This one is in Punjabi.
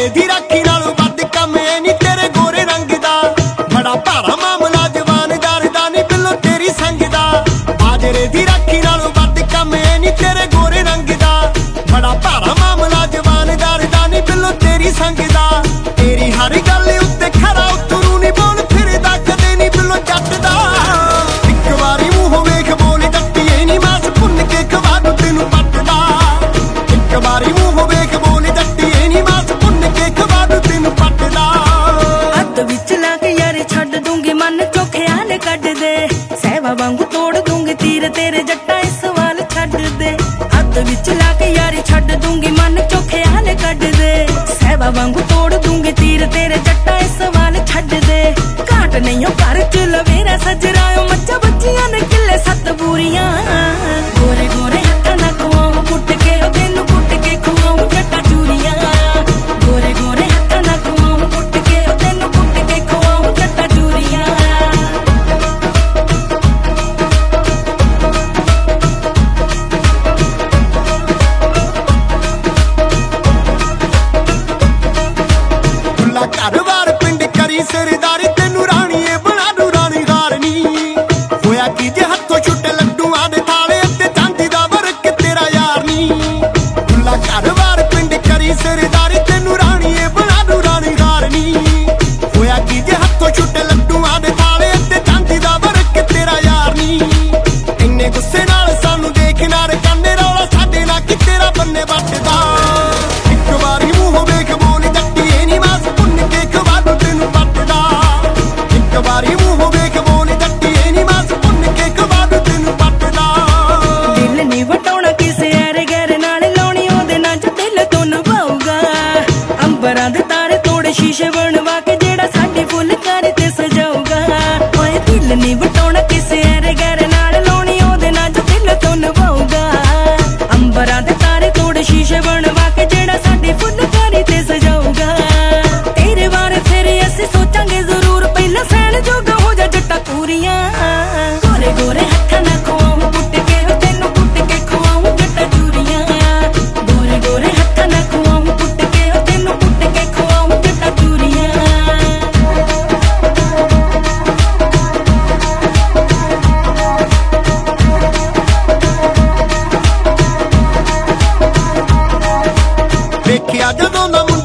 ਬਾਜਰੇ ਦੀ ਰਾਖੀ ਨਾਲੋਂ ਵੱਧ ਕੰਮ ਐ ਨੀ ਤੇਰੇ ਗੋਰੇ ਰੰਗ ਦਾ। ਬੜਾ ਭਾਰਾ ਮਾਮਲਾ ਜਵਾਨਦਾਰ ਦਾ ਨੀ ਬਿੱਲੋ ਤੇਰੀ ਸੰਗ ਦਾ। ਬਾਜਰੇ ਦੀ ਰਾਖੀ ਨਾਲੋਂ ਵੱਧ ਕੰਮ ਐ ਨੀ ਤੇਰੇ ਗੋਰੇ ਰੰਗ ਦਾ। ਬੜਾ ਭਾਰਾ ਮਾਮਲਾ ਜਵਾਨਦਾਰ ਦਾ ਨੀ ਬਿੱਲੋ ਤੇਰੀ ਸੰਗ ਦਾ। ਤੇਰੀ ਹਰ ਗੱਲ ਉੱਤੇ ਖਰਾ ਉਤਰੂ ਨੀ ਬੋਲ ਫਿਰਦਾ ਕਦੇ ਨੀ ਬਿੱਲੋ ਜੱਟ ਦਾ। ਇੱਕ ਵਾਰੀ ਮੂੰਹ ਵੇਖ ਬੋਲ ਜੱਟੀਏ ਨੀ ਮਾਸ ਭੁੰਨ ਕੇ ਖਵਾ ਦੂੰ ਤੈਨੂੰ ਪੱਟਦਾ। ਇੱਕ ਵਾਰੀ ਮੂੰਹ ਵੇਖ ਬੋਲ ਜੱਟੀਏ ਨੀ ਮਾਸ ਭੁੰਨ ਕੇ ਖਵਾ ਦੂੰ ਤੈਨੂੰ ਪੱਟਦਾ। ਹੱਥ ਵਿੱਚ ਲਾ ਕੇ ਯਾਰੀ ਛੱਡ ਦੂੰਗੀ ਮਨ ਚੋਂ ਖਿਆਲ ਕੱਢ ਦੇ। ਸਹਿਵਾ ਵਾਂਗੂ ਤੋੜ ਦੂੰਗੀ ਤੀਰ ਤੇਰੇ ਜੱਟਾਂ ਇਸ ਸਵਾਲ ਛੱਡ ਦੇ। ਹੱਥ ਵਿੱਚ ਲਾ ਕੇ ਯਾਰੀ ਛੱਡ ਦੂੰਗੀ ਮਨ ਚੋਂ ਖਿਆਲ ਕੱਢ ਦੇ। ਸਹਿਵਾ ਵਾਂਗੂ ਤੋੜ ਦੂੰਗੀ ਤੀਰ ਤੇਰੇ ਜੱਟਾਂ ਇਸ ਸਵਾਲ ਛੱਡ ਦੇ। ਘਾਟ ਨਹੀਂ ਉਹ ਘਰ ਚ ਲਵੇਰਾ ਸਜਰਾਇਓ ਮੱਝਾਂ ਬੱਚੀਆਂ ਨੇ ਕਿੱਲੇ ਸੱਤ ਬੂਰੀਆਂ। ਗੋਰੇ ਗੋਰੇ ਹੱਥਾਂ ਨਾਲ ਖਵਾਉਂ ਕੁੱਟ ਕੇ ਉਹ ਤੈਨੂੰ ਕੁੱਟ ਕੇ ਖਵਾਉਂ ਜੱਟਾਂ ਚੂਰੀਆਂ। ਗੋਰੇ ਗੋਰੇ ਹੱਥਾਂ ਨਾਲ ਖਵਾਉਂ ਕੁੱਟ ਕੇ ਉਹ ਤੈਨੂੰ ਕੁੱਟ ਕੇ ਖਵਾਉਂ ਜੱਟਾਂ ਚੂਰੀਆਂ। ਘਰ-ਬਾਰ ਪਿੰਡ ਕਰੀ ਸਰਦਾਰੀ ਤੈਨੂੰ ਰਾਣੀਏ ਬਣਾ ਦੂੰ ਰਾਣੀ ਹਾਰਨੀ। ਹੋਇਆ ਕੀ ਜੇ ਹੱਥੋਂ ਛੁੱਟੇ ਲੱਡੂਆਂ ਦੇ ਥਾਲੇ ਤੇ ਚਾਂਦੀ ਦਾ ਵਰਕ ਤੇਰਾ ਯਾਰ ਨੀ। ਖੁੱਲਾ ਘਰ-ਬਾਰ ਪਿੰਡ ਕਰੀ ਸਰਦਾਰੀ ਤੈਨੂੰ ਰਾਣੀਏ ਬਣਾ ਦੂੰ ਰਾਣੀ ਹਾਰਨੀ। ਹੋਇਆ ਕੀ ਜੇ ਹੱਥੋਂ ਛੁੱਟੇ ਲੱਡੂਆਂ ਦੇ ਥਾਲੇ ਤੇ ਚਾਂਦੀ ਦਾ ਵਰਕ ਤੇਰਾ ਯਾਰ ਨੀ। ਇੰਨੇ ਗੁੱਸੇ ਨਾਲ ਸਾਨੂੰ ਦੇਖ ਨਾ ਰਕਾਨੇ ਰੌਲਾ ਸਾਡੇ ਨਾਲ ਕਿ ਤੇਰਾ ਬੰਨੇ ਵੱਟਦਾ। ਇੱਕ ਵਾਰੀ ਮੂੰਹ ਵੇਖ ਬੋਲ ਜੱਟੀਏ ਨੀ ਮਾਸ ਭੁੰਨ ਕੇ ਖਵਾ ਦੂੰ ਤੈਨੂੰ ਪੱਟਦਾ। ਇੱਕ ਵਾਰੀ ਮੂੰਹ ਵੇਖ ਬੋਲ ਜੱਟੀਏ ਨੀ ਮਾਸ ਭੁੰਨ ਕੇ ਖਵਾ ਦੂੰ ਤੈਨੂੰ ਪੱਟਦਾ। ਦਿਲ ਨੀ ਵਟਾਉਣਾ ਕਿਸੇ ਐਰੇ ਗੈਰੇ ਨਾਲ ਲਾਉਣੀ ਉਹਦੇ ਨਾਲ ਜੋ ਦਿਲ ਤੋਂ ਨਿਭਾਊਗਾ। ਅੰਬਰਾਂ ਦੇ ਤਾਰੇ ਤੋੜੇ ਸ਼ੀਸ਼ੇ ਬਣਵਾ ਕੇ ਜਿਹੜਾ ਸਾਡੇ ਫੁੱਲਕਾਰੀ ਤੇ ਸਜਾਊਗਾ। ਓਏ ਦਿਲ ਨੀ ਵਟਾਉਣਾ ਕਿਸੇ ਐਰੇ ਗੈਰੇ ਨਾਲ ਲਾਉਣੀ ਉਹਦੇ ਨਾਲ ਜੋ ਦਿਲ ਤੋਂ ਨਿਭਾਊਗਾ। ਅੰਬਰਾਂ ਦੇ ਤਾਰੇ ਤੋੜੇ ਸ਼ੀਸ਼ੇ ਬਣਵਾ ਕੇ ਜਿਹੜਾ ਸਾਡੇ ਫੁੱਲਕਾਰੀ ਤੇ ਸਜਾਊਗਾ। ਤੇਰੇ ਬਾਰੇ ਫਿਰ ਅਸੀਂ ਸੋਚਾਂਗੇ ਜ਼ਰੂਰ ਪਹਿਲਾਂ ਸੈਣ ਜੋਗਾ ਹੋ ਜਾ ਜੱਟਾਂ ਪੂਰੀਆਂ। ਗੋਰੇ ਗੋਰੇ ਹੱਥਾਂ ਨਾਲ ਖਵਾਉਂ ਕੁੱਟ ਕੇ ਉਹ ਤੈਨੂੰ ਕੁੱਟ ਕੇ ਖਵਾਉਂ ਜੱਟਾਂ ਚੂਰੀਆਂ। ਗੋਰੇ ਗੋਰੇ ਹੱਥਾਂ ਨਾਲ ਖਵਾਉਂ ਕੁੱਟ ਕੇ ਉਹ ਤੈਨੂੰ ਕੁੱਟ ਕੇ ਖਵਾਉਂ ਜੱਟਾਂ ਚੂਰੀਆਂ। ਵੇਖਿਆ ਜਦੋਂ ਦਾ